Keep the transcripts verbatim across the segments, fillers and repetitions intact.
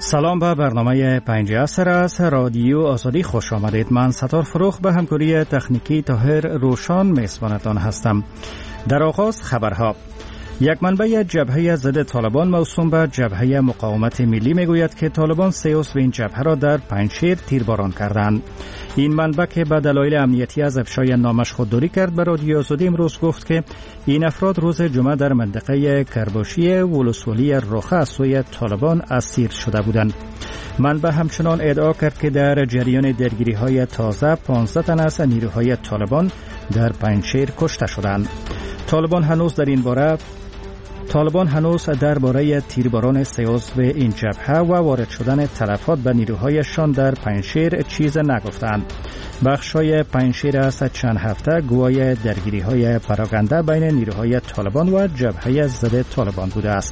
سلام به برنامه پنج عصر از رادیو آزادی خوش آمدید. من ستار فروخ به همکاری تکنیکی طاهر روشان میزبانتان هستم. در آغاز خبرها. یک منبع جبهه ضد طالبان موسوم به جبهه مقاومت ملی میگوید که طالبان سه عضو این جبهه را در پنجشیر تیرباران کردند. این منبع که به دلایل امنیتی از افشای نامش خودداری کرد به رادیو آزادی امروز گفت که این افراد روز جمعه در منطقه کرباشی ولسوالی رخه از سوی طالبان اسیر شده بودند. منبع همچنان ادعا کرد که در جریان درگیری‌های تازه پانزده تن از نیروهای طالبان در پنجشیر کشته شدند. طالبان هنوز در این باره طالبان هنوز درباره تیرباران سه عضو این جبهه و وارد شدن تلفات به نیروهایشان در پنجشیر چیز نگفتند. بخشای پنجشیر از چند هفته گواه درگیری‌های پراکنده بین نیروهای طالبان و جبهه ضد طالبان بوده است.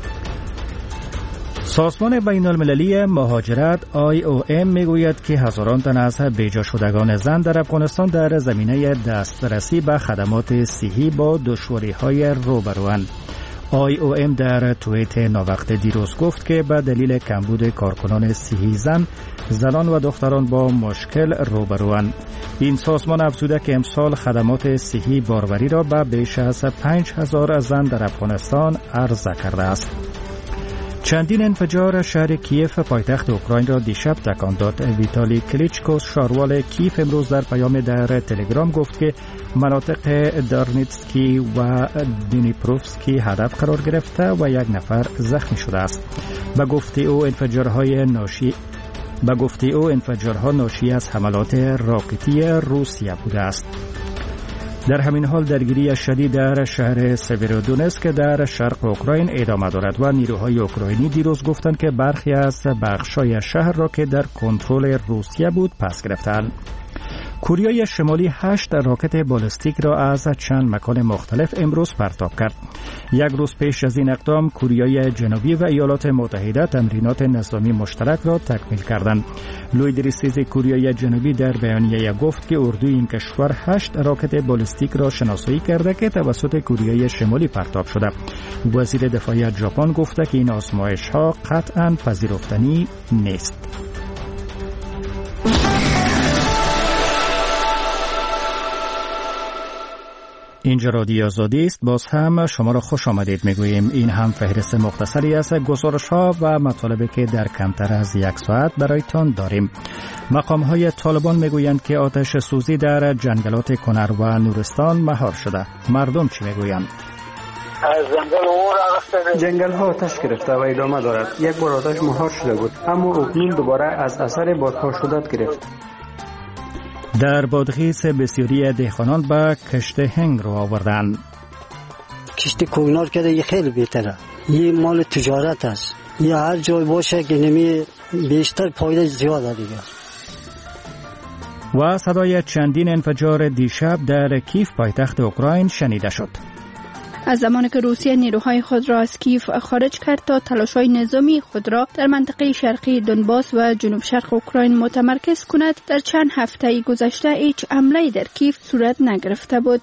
سازمان بین المللی مهاجرت آی او ام میگوید که هزاران تن از بیجا شدگان زن در افغانستان در زمینه دسترسی به خدمات صحی با دشواری‌های روبروند. آی او ام در توییت ناوقت دیروز گفت که به دلیل کمبود کارکنان صحی زن، زنان و دختران با مشکل روبروند. این سازمان افزوده که امسال خدمات صحی باروری را به بیش از پنج هزار زن در افغانستان عرضه کرده است. چندین انفجار شهر کیف پایتخت اوکراین را دیشب تکان داد. ویتالی کلیچکو شاروال کیف امروز در پیام در تلگرام گفت که مناطق دارنیتسکی و دینیپروفسکی هدف قرار گرفته و یک نفر زخمی شده است. به گفته او انفجارهای ناشی به گفته او انفجارها ناشی از حملات راکتی روسیه بوده است. در همین حال درگیری شدید در شهر سیورودونتسک در شرق اوکراین ادامه دارد و نیروهای اوکراینی دیروز گفتند که برخی از بخشای شهر را که در کنترل روسیه بود پس گرفتند. کره شمالی هشت راکت بالستیک را از چند مکان مختلف امروز پرتاب کرد. یک روز پیش از این اقدام کره جنوبی و ایالات متحده تمرینات نظامی مشترک را تکمیل کردند. لوید ریسیز کره جنوبی در بیانیه گفت که اردوی این کشور هشت راکت بالستیک را شناسایی کرده که توسط کره شمالی پرتاب شده. وزیر دفاع ژاپن گفته که این آزمایش‌ها قطعاً پذیرفتنی نیست. اینجا رادیو آزادی است. باز هم شما را خوش آمدید میگوییم. این هم فهرست مختصری از گزارش ها و مطالبی که در کمتر از یک ساعت برایتان داریم. مقام های طالبان میگویند که آتش سوزی در جنگلات کنر و نورستان مهار شده. مردم چی میگویند؟ جنگل ها آتش گرفته و ادامه دارد. یک بار آتش مهار شده بود اما اکنون دوباره از اثر بادها شدت گرفت. در بادغیس بسیاری دهقانان به کشت هنگ رو آوردن. کشت کوگنار که دیگه خیلی بهتره. یه مال تجارت است. یا هر جای باشه که نمی بیشتر فایده زیاده دیگه. و صدای چندین انفجار دیشب در کیف پایتخت اوکراین شنیده شد. از زمانی که روسیه نیروهای خود را از کیف خارج کرد تا تلاش‌های نظامی خود را در منطقه شرقی دونباس و جنوب شرق اوکراین متمرکز کند، در چند هفته گذشته هیچ حمله در کیف صورت نگرفته بود.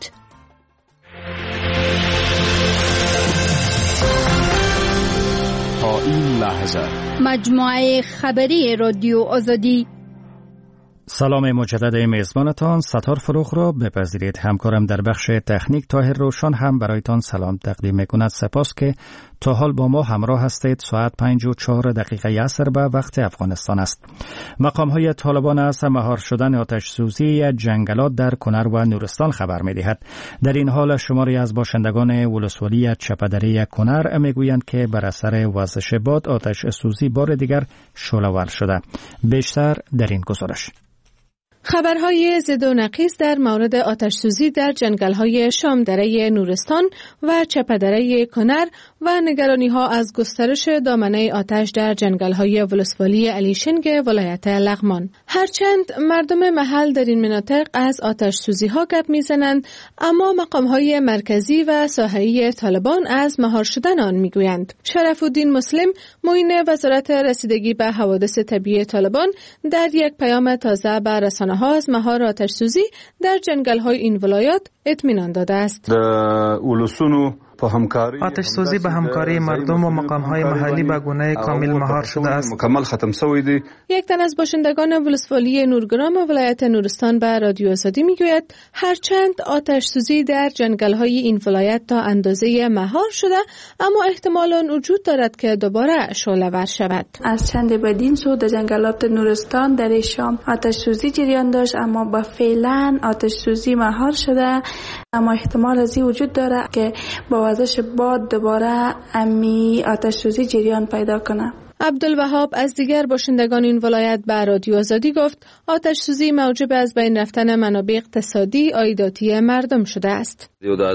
تا این لحظه مجموعه خبری رادیو آزادی. سلام مجدد میزبانتان ستار فروخ را بپذیرید. همکارم در بخش تکنیک طاهر روشان هم برایتان سلام تقدیم میکند. سپاس که تا حال با ما همراه هستید. ساعت پنج و چهار دقیقه عصر به وقت افغانستان است. مقام های طالبان از مهار شدن آتش سوزی جنگلات در کنر و نورستان خبر میدهد. در این حال شماری از باشندگان ولسوالی چپدری کنر میگویند که بر اثر وزش باد آتش سوزی بار دیگر شعله‌ور شده. بیشتر در این گزارش. خبرهای ضد و نقیض در مورد آتش سوزی در جنگل‌های شامدره نورستان و چپدره کنر و نگرانی‌ها از گسترش دامنه آتش در جنگل‌های ولسوالی علیشنگ ولایت لغمان. هرچند مردم محل در این مناطق از آتش سوزی‌ها گپ می‌زنند، اما مقام‌های مرکزی و ساحلی طالبان از مهار شدن آن می‌گویند. شرف الدین مسلم، معین وزارت رسیدگی به حوادث طبیعی طالبان، در یک پیام تازه به رسانه ها از مهار آتش سوزی در جنگل های این ولایات اطمینان داده است. د ولسونو آتش سوزی به همکاری مردم و مقام‌های محلی به گونه کامل مهار شده است. یک تن از باشندگان ولسوالی نورگرام ولایت نورستان به رادیو آزادی میگوید هرچند آتش سوزی در جنگل‌های این ولایت تا اندازه مهار شده، اما احتمال آن وجود دارد که دوباره شعله‌ور شود. از چند بدین سو در جنگلات نورستان در شام آتش سوزی جریان داشت، اما با فعلا آتش سوزی مهار شده، اما احتمال ازی وجود داره که با وزش باد دوباره امی آتش سوزی جریان پیدا کنه. عبدالوهاب از دیگر باشندگان این ولایت به رادیو آزادی گفت آتش سوزی موجب از بین رفتن منابع اقتصادی عایداتی مردم شده است.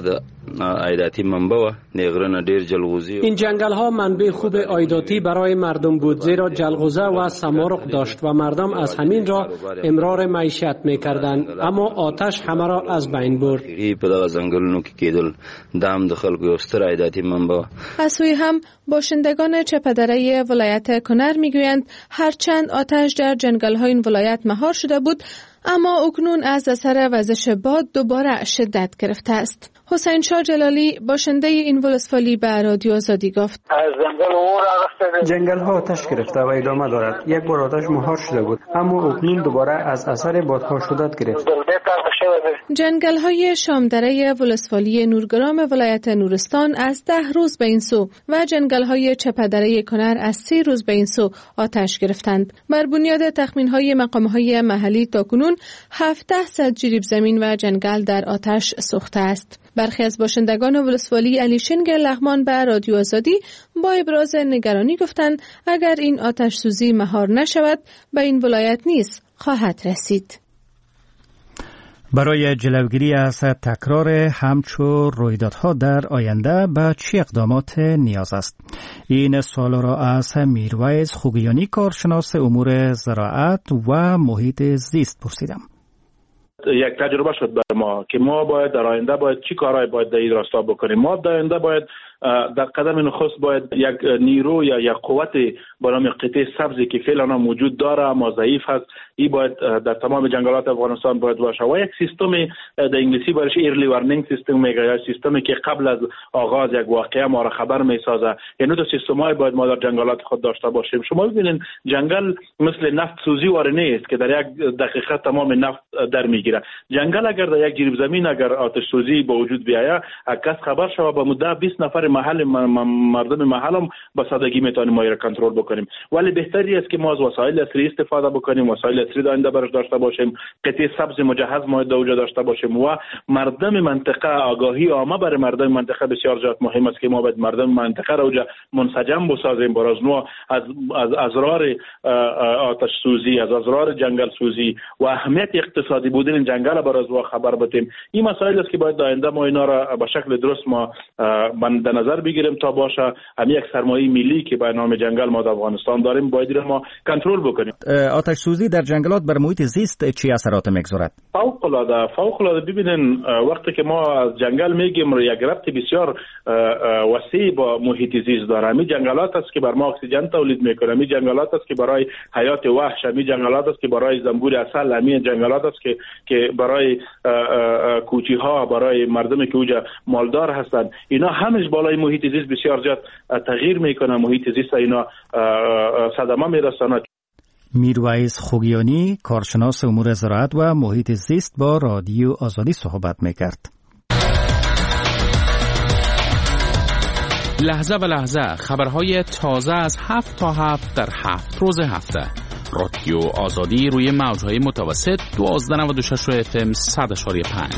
این جنگل ها منبع خوب عایداتی برای مردم بود، زیرا جلغوزه و سمارق داشت و مردم از همین را امرار معیشت میکردند، اما آتش همه را از بین برد. از سوی هم باشندگان چپدره ولایت کنر میگویند هرچند آتش در جنگل های این ولایت مهار شده بود، اما اکنون از اثر وزش باد دوباره شدت گرفته است. حسین شاه جلالی باشنده این ولسوالی به رادیو آزادی گفت جنگل ها آتش گرفته و ادامه دارد. یک بار آتش مهار شده بود، اما اکنون دوباره از اثر بادها شدت گرفت. جنگل های شامدره ولسوالی نورگرام ولایت نورستان از ده روز به این سو و جنگل های چپدره کنر از سی روز به این سو آتش گرفتند. بر بنیاد تخمین های مقام های محلی تاکنون هفده صد جریب زمین و جنگل در آتش سوخته است. برخی از باشندگان ولسوالی علیشنگ لغمان به رادیو آزادی با ابراز نگرانی گفتند اگر این آتش سوزی مهار نشود به این ولایت نیز خواهد رسید. برای جلوگیری از تکرار همچو رویدادها در آینده به چه اقدامات نیاز است؟ این سوال را از میرویز خوگیانی کارشناس امور زراعت و محیط زیست پرسیدم. یک تجربه شد بر ما که ما باید در آینده باید چی کارهای باید در این راستا بکنیم. ما در آینده باید در قدم نخست باید یک نیرو یا یک قوت به نام قطعه سبزی که فعلا موجود داره اما ضعیف هست، این باید در تمام جنگلات افغانستان باید باشه و یک سیستم در انگلیسی برش ایرلی وارنینگ سیستم میگه، یا سیستمی که قبل از آغاز یک واقعه ما را خبر میسازه. یعنی دو سیستمای باید ما در جنگلات خود داشته باشیم. شما ببینید جنگل مثل نفت سوزی واره نیست که در یک دقیقه تمام نفت در میگیره. جنگل اگر در یک جریب زمین اگر آتش سوزی به وجود بیاید، کس خبر شود به مدت بیست نفر محل مردم محلم با سادگی میتونیم ما را کنترل بکنیم. ولی بهتری است که ما از وسایل عصری استفاده بکنیم، وسایل عصری داینده برش داشته باشیم، قطعه سبز مجهز ما دوجا داشته باشیم و مردم منطقه آگاهی عامه برای مردم منطقه بسیار زیاد مهم است که ما باید مردم منطقه را اوجا منسجم بسازیم باز نو از از ازرار آتش سوزی، از ازرار جنگل سوزی و اهمیت اقتصادی بودن این جنگل باز نو خبر بدیم. این مسائل است که باید داینده ما اینا را به شکل درست ما در نظر بگیریم تا باشه هم یک سرمایه ملی که به نام جنگل ما در افغانستان داریم باید ما کنترل بکنیم. آتش سوزی در جنگلات بر محیط زیست چه اثرات میگذارد؟ فوق العاده فوق العاده. ببینین وقتی که ما از جنگل میگیم یک ربط بسیار وسیع با محیط زیست داره. می جنگلات است که بر ما اکسیژن تولید میکنه، می جنگلات است که برای حیات وحش، می جنگلات است که برای زنبور عسل، می جنگلات است که که برای کوچی ها، برای مردمی که اوجا مالدار هستند، اینا همش بالای محیط زیست بسیار زیاد تغییر میکنه. محیط زیست اینا صدمه میرسونه. میرویز خوگیانی کارشناس امور زراعت و محیط زیست با رادیو آزادی صحبت میکرد. لحظه و لحظه خبرهای تازه از هفت تا هفت در هفت روز هفته. رادیو آزادی روی موجهای متوسط دوازده نود و شش اف ام صد اشاری پنج.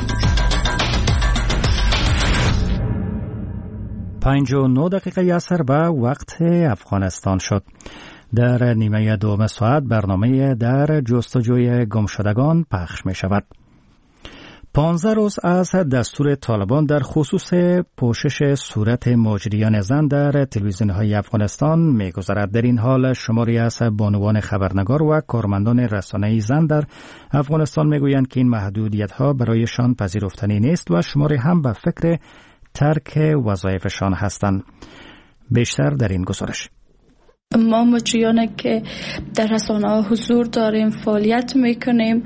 پنج و نه دقیقه یسر به وقت افغانستان شد. در نیمه دوم ساعت برنامه در جستجوی گمشدگان پخش می شود. پانزده روز از دستور طالبان در خصوص پوشش صورت ماجریان زن در تلویزیون‌های افغانستان می‌گذرد. در این حال شماری از بانوان خبرنگار و کارمندان رسانه‌ای زن در افغانستان می‌گویند که این محدودیت‌ها برایشان پذیرفتنی نیست و شماری هم به فکر ترک وظایفشان هستند. بیشتر در این گزارش. ما مجریانی که در رسانه‌ها حضور داریم، فعالیت میکنیم،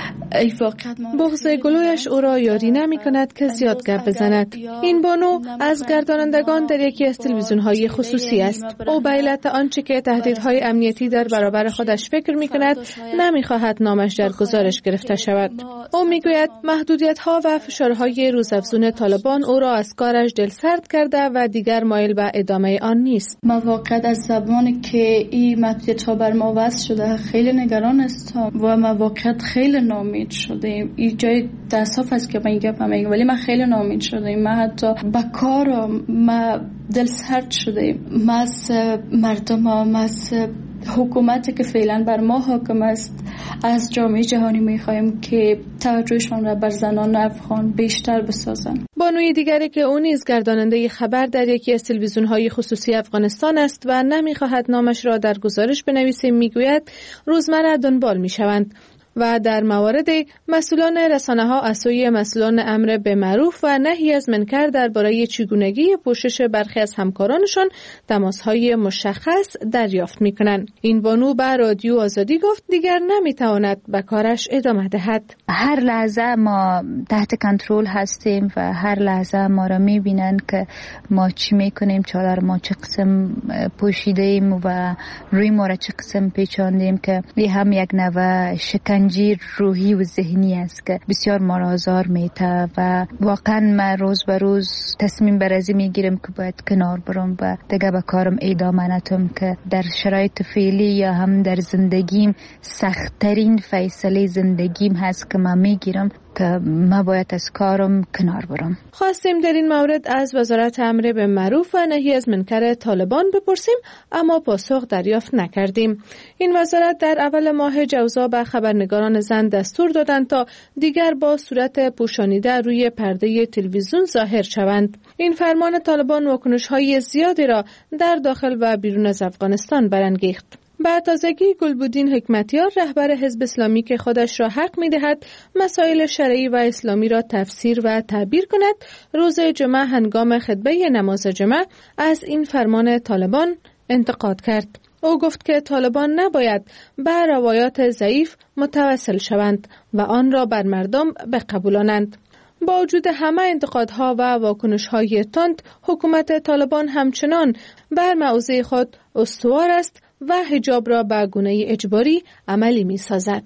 بغض گلویش او را یاری نمی کند که زیاد گپ بزند. این بانو از گردانندگان در یکی از تلویزیون‌های خصوصی است. او به علت آنچه که تهدیدهای امنیتی در برابر خودش فکر می کند نمی خواهد نامش در گزارش گرفته شود. او می گوید محدودیت‌ها و فشارهای روزافزون طالبان او را از کارش دلسرد کرده و دیگر مایل به ادامه آن نیست. ما واقعا از زمانی که این محدودیت‌ها بر ما وضع شده خیلی نگران هستم و ما واقعا خیلی ناامید شدیم. این جای تاسف است که من گفتم، ولی من خیلی ناامید شدم. من حتی با کارم ما دلسرد شدم. ما از مردم، ما از حکومتی که فعلا بر ما حاکم است، از جامعه جهانی می‌خواهیم که توجهشان را بر زنان افغان بیشتر بسازند. بانوی دیگری که او نیز گرداننده خبر در یکی از تلویزیون‌های خصوصی افغانستان است و نمی‌خواهد نامش را در گزارش بنویسیم می‌گوید روزمره دنبال می‌شوند و در موارد مسئولان رسانه‌ها از سوی مسئولان امر به معروف و نهی از منکر درباره چگونگی پوشش برخی از همکارانشان تماس‌های مشخص دریافت می‌کنند. این بانو به رادیو آزادی گفت دیگر نمی‌تواند به کارش ادامه دهد. هر لحظه ما تحت کنترل هستیم و هر لحظه ما را می‌بینند که ما چی می‌کنیم، چادر ما چه قسم پوشیدیم و روی ما را چه قسم پیچاندیم، که این هم یک نوع شکن انجیر روحی و ذهنی است که بسیار ما را آزار میده و واقعا من روز به روز تصمیم برازی میگیرم که باید کنار برم و دیگه به کارم ادامه ندم، که در شرایط فعلی یا هم در زندگیم سخت‌ترین فیصله زندگیم هست که من میگیرم که من باید از کارم کنار برم. خواستیم در این مورد از وزارت امر به معروف و نهی از منکر طالبان بپرسیم، اما پاسخ دریافت نکردیم. این وزارت در اول ماه جوزا به خبرنگاران زن دستور دادند تا دیگر با صورت پوشانیده روی پرده تلویزیون ظاهر شوند. این فرمان طالبان واکنش‌های زیادی را در داخل و بیرون از افغانستان برانگیخت. به تازگی گلبودین حکمتیار، رهبر حزب اسلامی که خودش را حق می‌دهد مسائل شرعی و اسلامی را تفسیر و تعبیر کند، روز جمعه هنگام خطبه نماز جمعه از این فرمان طالبان انتقاد کرد. او گفت که طالبان نباید به روایات ضعیف متوسل شوند و آن را بر مردم بقبولانند. با وجود همه انتقادها و واکنش‌های تند، حکومت طالبان همچنان بر موضع خود استوار است و حجاب را به گونه اجباری عملی می سازد.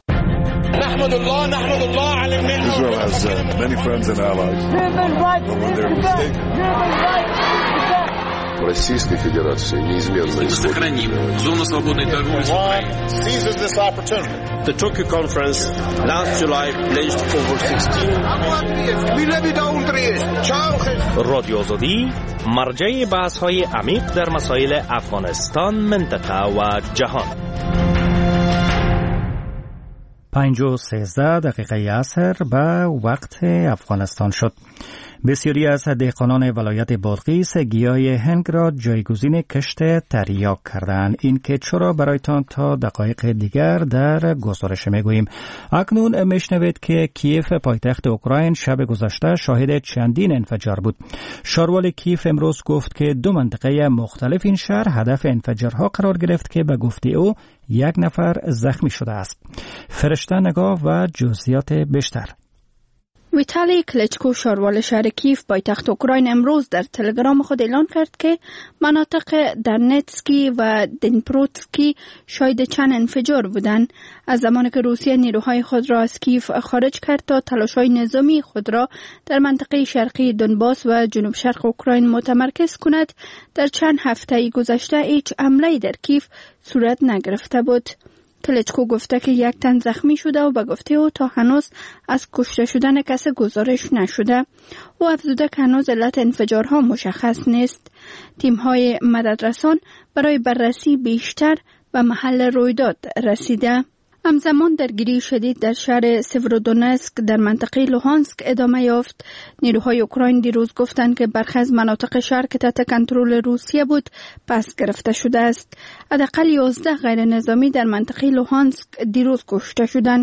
نحمد الله نحمد الله علی الملت. Israel has uh, many friends and allies. Российской Федерации неизменно сохраним зону свободной торговли с Украиной. Seizes this opportunity. The Tokyo conference last July pledged over sixteen. رادیو آزادی مرجع بحث‌های عمیق در مسائل افغانستان، منطقه و جهان. پنج و سیزده دقیقه عصر به وقت افغانستان شد. بسیاری از دهقانان ولایت بادغیس گیاه هنگ را جایگزین کشت تریاک کردند. این که چرا برایتان تا دقایق دیگر در گزارش میگوییم. اکنون میشنوید که کیف پایتخت اوکراین شب گذشته شاهد چندین انفجار بود. شاروال کیف امروز گفت که دو منطقه مختلف این شهر هدف انفجارها قرار گرفت که به گفته او یک نفر زخمی شده است. فرشته نگاه و جزئیات بیشتر. ویتالی کلچکو، شاروال شهر کیف پایتخت اوکراین، امروز در تلگرام خود اعلان کرد که مناطق دنیتسکی و دنیپروتسکی شاهد چند انفجار بودند. از زمانی که روسیه نیروهای خود را از کیف خارج کرد تا تلاش‌های نظامی خود را در منطقه شرقی دونباس و جنوب شرق اوکراین متمرکز کند، در چند هفته گذشته هیچ حمله‌ای در کیف صورت نگرفته بود. کلچکو گفته که یک تن زخمی شده و به گفته او تا هنوز از کشته شدن کسی گزارش نشده. او افزوده که هنوز علت انفجارها مشخص نیست. تیم‌های مددرسان برای بررسی بیشتر به محل رویداد رسیده. همزمان درگیری شدید در شهر سیورودونسک در منطقه لوهانسک ادامه یافت. نیروهای اوکراین دیروز گفتند که برخی از مناطق شهر که تحت کنترل روسیه بود پس گرفته شده است. حداقل یازده غیر نظامی در منطقه لوهانسک دیروز کشته شدند.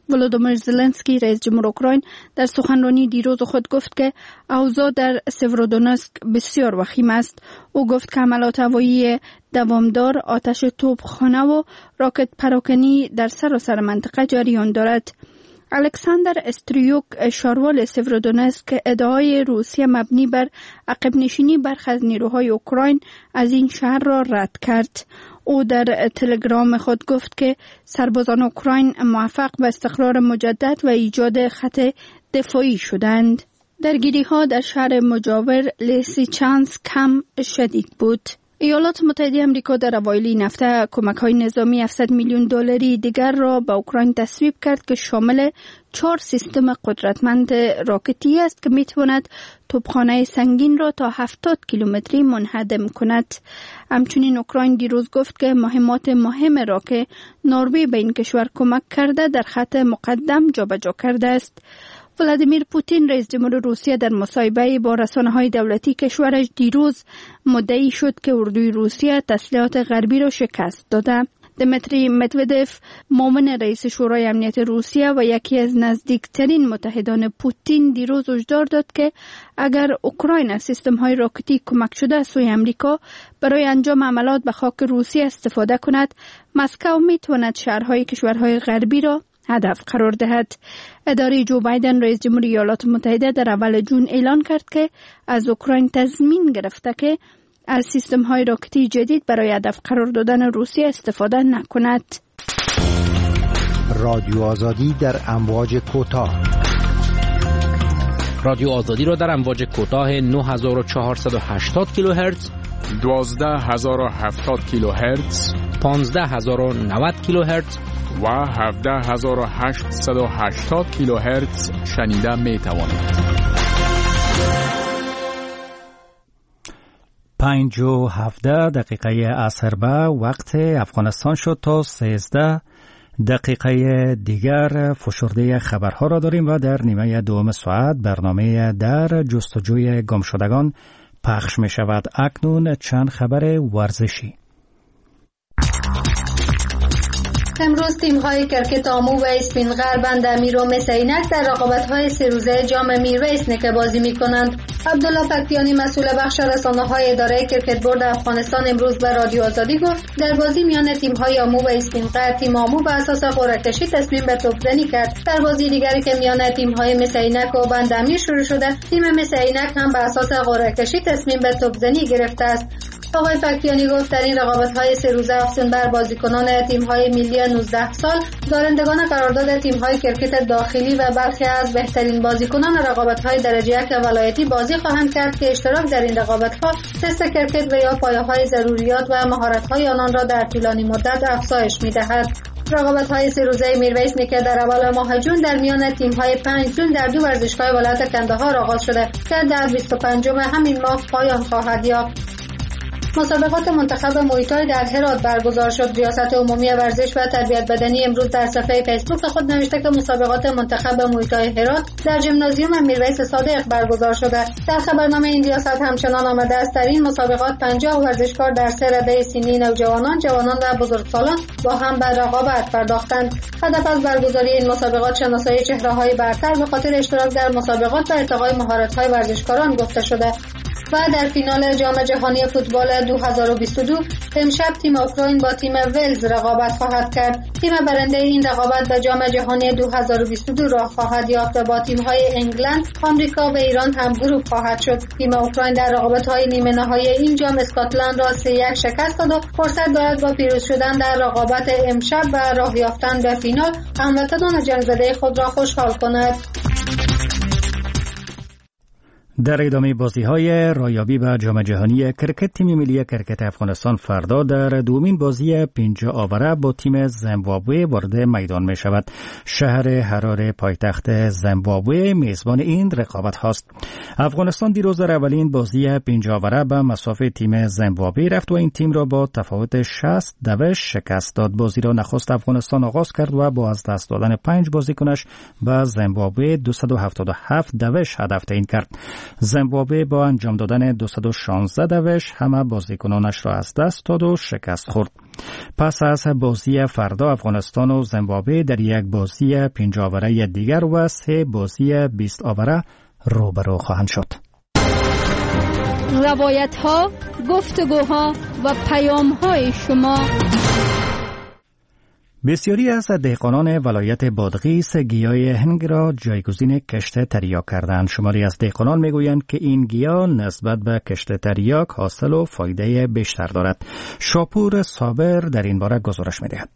ولودیمیر زلنسکی رئیس جمهور اوکراین در سخنرانی دیروز خود گفت که اوضاع در سیورودونسک بسیار وخیم است. او گفت که حملات هوایی دوامدار، آتش توپخانه و راکت پراکنی در سراسر منطقه جریان دارد. الکساندر استریوک شاروال سیورودونسک ادعای روسیه مبنی بر عقب نشینی برخی از نیروهای اوکراین از این شهر را رد کرد. او در تلگرام خود گفت که سربازان اوکراین موفق به استقرار مجدد و ایجاد خط دفاعی شدند. درگیری ها در شهر مجاور لیسیچانسک هم شدید بود. ایالات متحده آمریکا در اوایل این هفته کمک‌های نظامی هفتصد میلیون دلاری دیگر را به اوکراین تصویب کرد که شامل چهار سیستم قدرتمند راکتی است که می‌تواند توپخانه سنگین را تا هفتاد کیلومتری منهدم کند. همچنین اوکراین دیروز گفت که مهمات مهم را که نروژ به این کشور کمک کرده در خط مقدم جابجا کرده است. ولادیمیر پوتین رئیس جمهور روسیه در مصاحبه با رسانه‌های دولتی کشورش دیروز مدعی شد که اردوی روسیه تسلیحات غربی را شکست داده. دمیتری مدودف معاون رئیس شورای امنیت روسیه و یکی از نزدیکترین متحدان پوتین دیروز هشدار داد که اگر اوکراین از سیستم‌های راکتی کمک شده سوی امریکا برای انجام حملات به خاک روسیه استفاده کند، مسکو می‌تواند شهرهای کشورهای غربی را هدف قرار دهد. اداره جو بایدن رئیس جمهور ایالات متحده در اول جون اعلان کرد که از اوکراین تضمین گرفته که از سیستم‌های راکتی جدید برای هدف قرار دادن روسیه استفاده نکند. رادیو آزادی در امواج کوتاه. رادیو آزادی را در امواج کوتاه نه هزار و چهارصد و هشتاد کیلوهرتز، دوازده هزار و هفتاد کیلوهرتز، پانزده هزار و نود کیلوهرتز و هفده هزار و هشتصد و هشتاد کیلوهرتز شنیده می توانید. پنج و هفده دقیقه عصر به وقت افغانستان شد. تا سیزده دقیقه دیگر فشرده خبرها را داریم و در نیمه دوم ساعت برنامه در جستجوی گمشدگان پخش می شود. اکنون چند خبر ورزشی. امروز تیم‌های کرکت آمو و اسپین غربند امیر و مسینک در رقابت‌های سه روزه جام میرویس نکه بازی می‌کنند. عبدالله پکتیانی مسئول بخش رسانه‌های اداره کرکت بورد افغانستان امروز به رادیو آزادی گفت در بازی میان تیم‌های آمو و اسپین غرب تیم آمو به اساس قرعه‌کشی تصمیم به توپ‌زنی کرد. در بازی دیگری که میان تیم‌های مسینک و بند امیر شروع شده، تیم مسینک هم به اساس قرعه‌کشی تصمیم به توپ‌زنی گرفته است. آقای پکتیانی گفت در این رقابت‌های سه روزه افزون بر بازیکنان تیم‌های ملی نوزده سال، دارندگان قرارداد تیم‌های کرکت داخلی و برخی از بهترین بازیکنان رقابت‌های درجه یک ولایتی بازی خواهند کرد که اشتراک در این رقابت‌ها تست کرکت و یا پایه‌های ضروریات و مهارت‌های آنان را در طولانی مدت افزایش می‌دهد. رقابت‌های سه روزه میرویس نکه در اول ماه جون در میان تیم‌های پنج جون در دو ورزشگاه ولایت کندهار آغاز شده که در بیست و پنجم همین ماه پایان خواهد یافت. مسابقات منتخب محیط های در هرات برگزار شد. ریاست عمومی ورزش و تربیت بدنی امروز در صفحه فیسبوک خود نوشته که مسابقات منتخب محیط های هرات در ژیمنازیوم میرویس صادق برگزار شده. در خبرنامه این ریاست همچنان آمده است در این مسابقات پنجاه ورزشکار در سه رده سنی نوجوانان، جوانان و بزرگسالان با هم به رقابت پرداختند. هدف از برگزاری این مسابقات شناسایی چهره‌های برتر به خاطر اشتراک در مسابقات و ارتقای مهارت‌های ورزشکاران گفته شده. و در فینال جام جهانی فوتبال دو هزار و بیست و دو امشب تیم اوکراین با تیم ولز رقابت خواهد کرد. تیم برنده این رقابت به جام جهانی دو هزار و بیست و دو راه خواهد یافت و با تیم‌های انگلند، آمریکا و ایران هم گروه خواهد شد. تیم اوکراین در رقابت‌های نیمه نهایی این جام اسکاتلند را سه یک شکست داد و فرصت دارد با پیروز شدن در رقابت امشب و راه یافتن به فینال هموطنان جنگ‌زده خود را خوشحال کند. در ادامه بازی‌های رایابی به جام جهانی کرکت، تیم ملی کرکت افغانستان فردا در دومین بازی پنج آوره با تیم زیمبابوه وارد میدان می شود. شهر حراره پایتخت زیمبابوه میزبان این رقابت هاست. افغانستان دیروز در اولین بازی پنج آوره به مسافه تیم زیمبابوه رفت و این تیم را با تفاوت شصت دوش شکست داد. بازی را نخست افغانستان آغاز کرد و با از دست دادن پنج بازیکنش به زیمبابوه دویست و هفتاد و هفت دوش هدف تعیین کرد. زیمبابوه با انجام دادن دویست و شانزده دوش همه بازیکنانش را از دست داد و شکست خورد. پس از بازی فردا افغانستان و زیمبابوه در یک بازی پنج آوره دیگر و سه بازی بیست آوره روبرو خواهند شد. روایت ها، گفتگوها و پیام های شما. بسیاری از دهقانان ولایت بادغیس گیاه هنگ را جایگزین کشت تریاک کردند. شماری از دهقانان میگویند که این گیاه نسبت به کشت تریاک حاصل و فایده بیشتر دارد. شاپور صابر در این باره گزارش می‌دهد.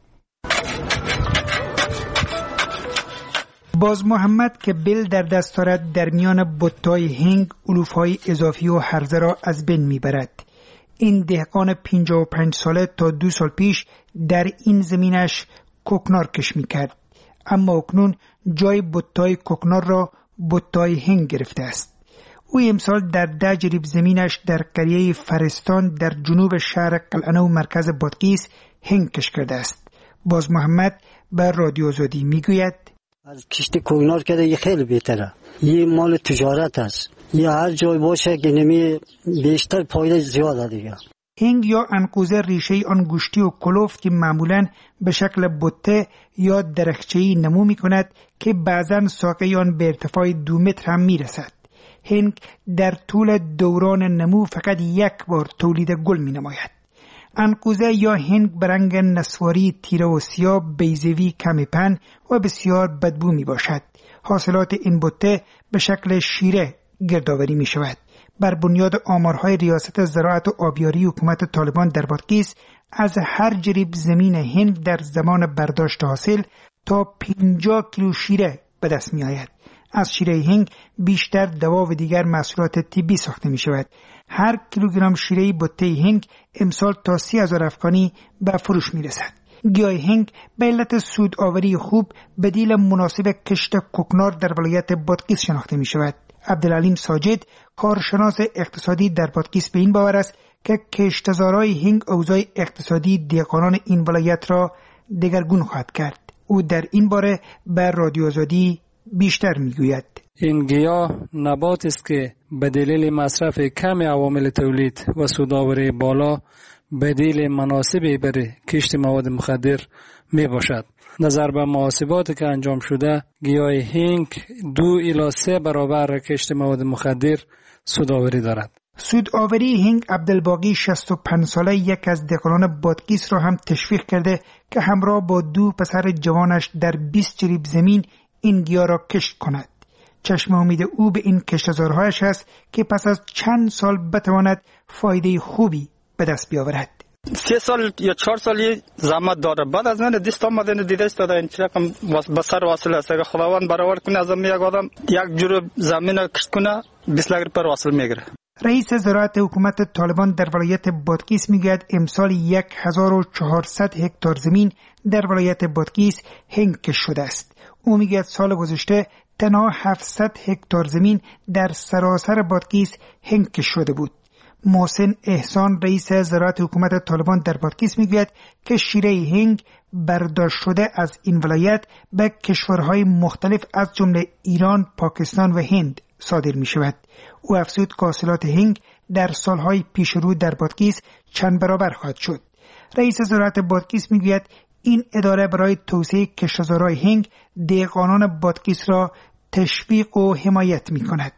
باز محمد که بل در دست دارد در میان بطای هنگ علوف‌های اضافی و هرزه را از بین میبرد. این دهقان پنجاه و پنج ساله تا دو سال پیش در این زمینش کوکنار کش میکرد، اما اکنون جای بطای کوکنار را بطای هنگ گرفته است. او امسال در ده جریب زمینش در قریه فرستان در جنوب شهر قلعه و مرکز بادغیس هنگ کش کرده است. باز محمد بر رادیو آزادی میگوید از کشت کوکنار که دیگه خیلی بهتره. یه مال تجارت است. یه هر جای باشه که نمی بیشتر فایده زیاده دیگه. هنگ یا انقوزه ریشه آن گوشتی و کلوفت که معمولاً به شکل بته یا درخچه‌ای نمو می‌کند که بعضاً ساقه آن به ارتفاع دو متر هم می‌رسد. هنگ در طول دوران نمو فقط یک بار تولید گل می‌نماید. انقوزه یا هنگ برنگ نسواری تیره و سیاه، بیضوی کم پن و بسیار بدبو می‌باشد. حاصلات این بته به شکل شیره گردآوری می‌شود. بر بنیاد آمارهای ریاست زراعت و آبیاری حکومت طالبان در بادغیس از هر جریب زمین هنگ در زمان برداشت حاصل تا پنجاه کیلو شیره به دست می آید. از شیره هنگ بیشتر دوا و دیگر محصولات طبی ساخته می شود. هر کیلوگرم شیره بته هنگ امسال تا سی هزار افغانی به فروش می رسد. گیاه هنگ به علت سودآوری خوب بدیل مناسب کشت کوکنار در ولایت بادغیس شناخته می شود. عبدالعلیم ساجد کارشناس اقتصادی در بادغیس به این باور است که کشتزارای هنگ اوضاع اقتصادی دهقانان این ولایت را دگرگون خواهد کرد. او در این باره بر رادیو آزادی بیشتر میگوید. این گیاه نبات است که به دلیل مصرف کم عوامل تولید و سودآوری بالا بدیل مناسبی برای کشت مواد مخدر می باشد. نظر به محاسباتی که انجام شده گیاه هنگ دو الی سه برابر کشت مواد مخدر سودآوری دارد. سودآوری هنگ عبدالباقی شصت و پنج ساله یک از دهقانان بادغیس را هم تشویق کرده که همراه با دو پسر جوانش در بیست جریب زمین این گیاه را کشت کند. چشم امید او به این کشتزارهایش است که پس از چند سال بتواند فایده خوبی به دست بیاورد. سه سال یا چهار سالی زحمت داره. بعد از من دیست آمدن دیدش داده این چه رقم بسر واصل است. اگه خداوند برآورد کنه از یک آدم یک جور زمین کشت کنه بیست لگر پر واصل میگیره. رئیس زراعت حکومت طالبان در ولایت بادغیس میگوید امسال یک هزار و چهارصد هکتار زمین در ولایت بادغیس هنگ کشت شده است. او میگوید سال گذشته تنها هفتصد هکتار زمین در سراسر بادغیس هنگ کشت شده بود. محسن احسان رئیس زراعت حکومت طالبان در بادغیس میگوید که شیره هنگ برداشت شده از این ولایت به کشورهای مختلف از جمله ایران، پاکستان و هند صادر می شود. او افزود که حاصلات هنگ در سالهای پیش رو در بادغیس چند برابر خواهد شد. رئیس زراعت بادغیس میگوید این اداره برای توسعه کشتزارهای هنگ دهقانان بادغیس را تشویق و حمایت می کند.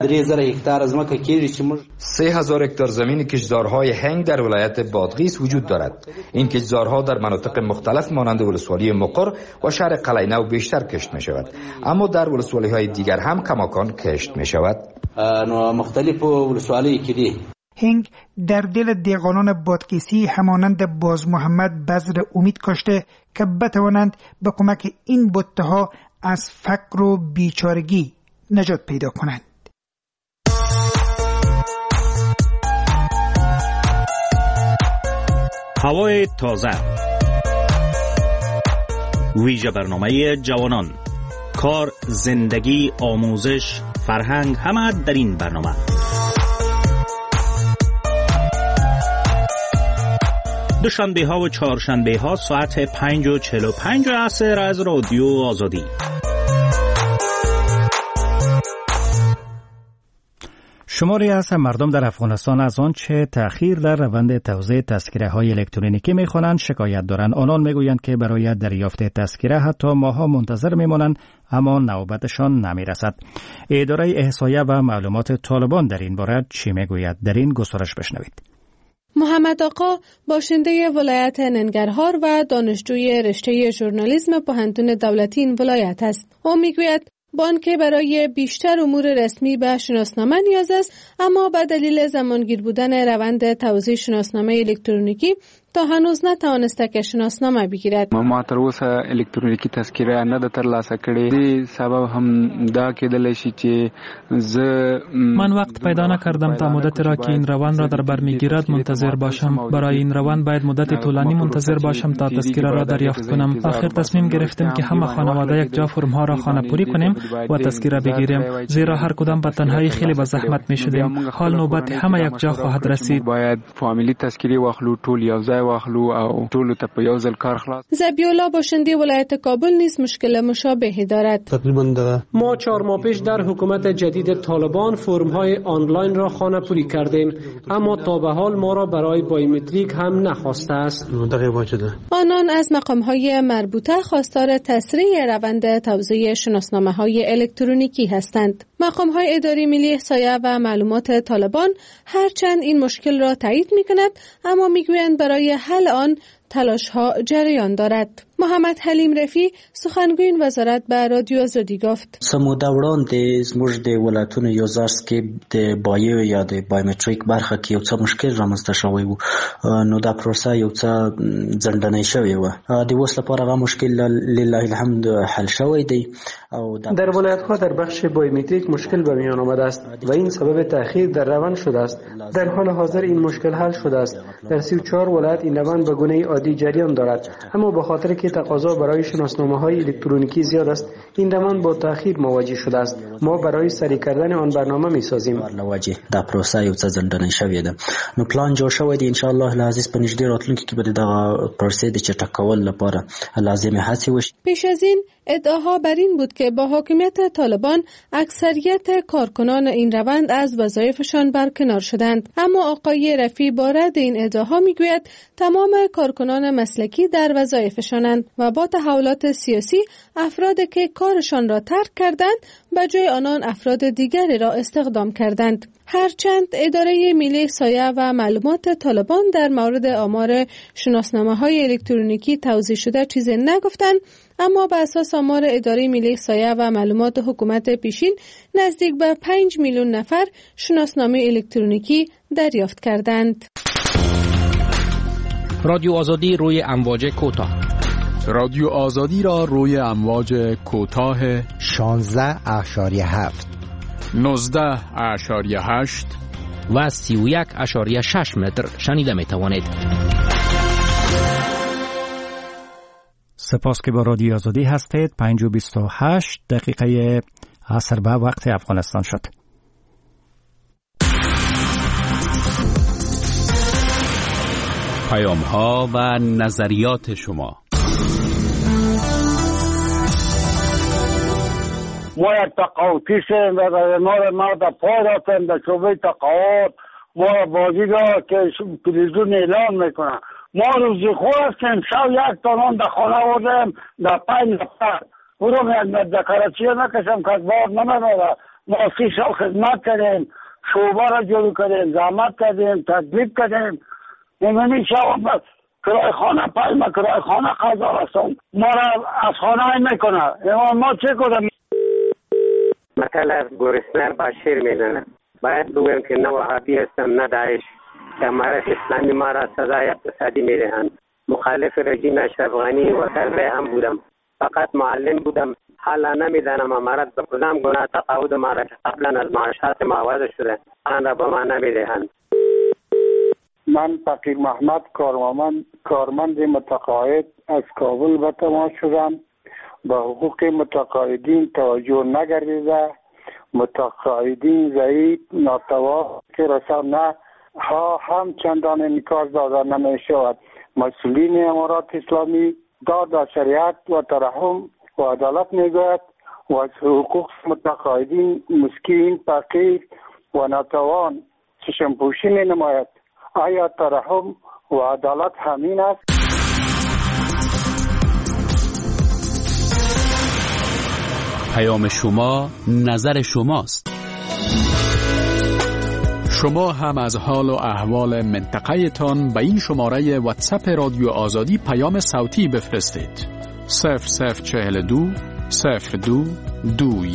سه هزار هکتار زمین کشتزارهای هنگ در ولایت بادغیس وجود دارد. این کشتزارها در مناطق مختلف مانند ولسوالی مقر و شهر قلعه نو بیشتر کشت می شود، اما در ولسوالی های دیگر هم کماکان کشت می شود. مختلف ولسوالی کدی هنگ در دل دهقانان بادغیسی همانند باز محمد بذر امید کاشته که بتوانند به کمک این بته ها از فقر و بیچارگی نجات پیدا کنند. هوای تازه، ویژه برنامه جوانان، کار، زندگی، آموزش، فرهنگ، همه در این برنامه. دوشنبه ها و چهارشنبه ها ساعت پنج و چهل و پنج عصر از رادیو آزادی. شماری از مردم در افغانستان از آنچه تأخیر در روند توزیع تذکره های الکترونیکی می‌خوانند شکایت دارند. آنان میگویند که برای دریافت تذکره حتی ماها منتظر میمانند اما نوبتشان نمیرسد. اداره احصایه و معلومات طالبان در این باره چی میگوید؟ در این گزارش بشنوید. محمد آقا باشنده ولایت ننگرهار و دانشجوی رشته ژورنالیسم پوهنتون دولتی این ولایت است. او میگوید بانک برای بیشتر امور رسمی به شناسنامه نیاز است، اما به دلیل زمانگیر بودن روند توزیع شناسنامه الکترونیکی تا هنوز نتوانسته که شناسنامه بگیرد. ما تر اوسه الکترونیکی تذکره نه د ترلاسه کړې دي. سبب هم دا کېدلی شي چې زه من وقت پیدا نکردم تا مدت را که این روند را در بر میگیرد منتظر باشم. برای این روند باید مدت طولانی منتظر باشم تا تذکره را دریافت کنم. آخر تصمیم گرفتیم که همه خانواده یک جا فرم ها را خانه پوری کنیم و تذکره بگیریم، زیرا هر کدام به تنهایی خیلی به زحمت میشدیم. حال نوبت همه یک جا خواهد رسید. باید فامیلی تذکره واخلو، ټول یو ځای واخلو او ټول ته په یو ځل کار خلاص. زبیولا باشنده ولایت کابل نیز مشکل مشابهی دارد. ما چهار ماه پیش در حکومت جدید طالبان فرم های آنلاین را خانه پوری کردیم، اما تا به حال ما را برای بایومتریک هم نخواسته است. آنان از مقام های مربوطه خواستار تسریع روند توزیع شناسنامه های الکترونیکی هستند. مقام های اداره ملی احصایه و معلومات طالبان هرچند این مشکل را تایید می کند، اما می گویند برای حل آن تلاش ها جریان دارد. محمد حلیم رفی سخنگوی وزارت به رادیو آزادی گفت: سموده وړاندې زموږ د ولایتونو یو ځارس کې د بایو یا د بایومټریک برخه کې یو څه مشکل رامنځته شوی و، نو دا پروسه یو څه ځنډنۍ شوې وه. د اوس لپاره هغه مشکل لله الحمد حل شوی دی. او در ولایت‌ها در بخش بایومتریک مشکل به میان آمده است و این سبب تأخیر در روند شده است. در حال حاضر این مشکل حل شده است. در سی و چهار ولایت این روند به گونه عادی جریان دارد، اما به خاطر که تقاضا برای شناسنامه‌های الکترونیکی زیاد است، این روند با تأخیر مواجه شده است. ما برای سریع کردن آن برنامه می‌سازیم. لواجه دا پروسه یو څه ځنډنۍ شوې ده. نو پلان جوړ شوی دی، ان شاء الله العزیز په نږدې راتلونکي کې به دغه پروسې د چټکولو لپاره لازمه هڅې وشي. پیش از این ادعاها بر این بود که با حاکمیت طالبان اکثریت کارکنان این روند از وظایفشان برکنار شدند، اما آقای رفی با رد این ادعاها میگوید تمام کارکنان مسلکی در وظایفشانند و با تحولات سیاسی افرادی که کارشان را ترک کردند به جای آنان افراد دیگری را استخدام کردند. هرچند اداره ملی احصایه و معلومات طالبان در مورد آمار شناسنامه‌های الکترونیکی توضیح شده چیزی نگفتند، اما بر اساس آمار اداره ملی احصایه و معلومات حکومت پیشین نزدیک به پنج میلیون نفر شناسنامه الکترونیکی دریافت کردند. رادیو آزادی روی امواج کوتاه. رادیو آزادی را روی امواج کوتاه شانزده اشاریه هفت، نوزده اشاریه هشت و سی و یک اشاریه شش متر شنیده می توانید. سپاس که با رادیو آزادی هستید. پنج و بیست و هشت دقیقه عصر به وقت افغانستان شد. پیام ها و نظریات شما. ما یک تقاوتیشیم و در امار ما در پای رفتیم در شعبه تقاوت ما بازی را که تلویزیون اعلان میکنن. ما روزی خور هستیم، شب یک تانان در خانه آوردیم در پنج نفر برو یک دکارچی نکشم که بار نمیداره. ما سی سال خدمت کردیم، شعبه را جلو کردیم، زحمت کردیم، تدبیر کردیم. نمیدونی شب کرای خانه پای ما کرای خانه قضا رسون ما را از خانه میکنه. ما چه کنیم؟ مثل از گرسنه با شیر میزنه. باید بگویم که نه وهابی هستم نه داعش، که امارت اسلامی ما را سزای اقتصادی میدهند. مخالف رژیم اشرف غنی و سربه هم بودم، فقط معلم بودم. حالا نمیدانم امارت به کدام گناه تقاعد ما را که قبلا از معاشات ما وضع شده آن را به ما نمیدهند. من فقیر محمد کارمند کارمند متقاعد از کابل به تماس شدم. به حقوق متقاعدین توجه نگردیده، متقاعدین ضعیف ناتوا که رسانه ها هم چندان انعکاس داده نمی شود. مسئولین امارات اسلامی داد و شریعت و ترحم و عدالت میگوید و از حقوق متقاعدین مسکین فقیر و ناتوان چشم پوشی می نماید. آیا ترحم و عدالت همین است؟ پیام شما نظر شماست. شما هم از حال و احوال منطقه تان به این شماره واتساپ رادیو آزادی پیام صوتی بفرستید. صفر صفر چهل و دو صفر دو دو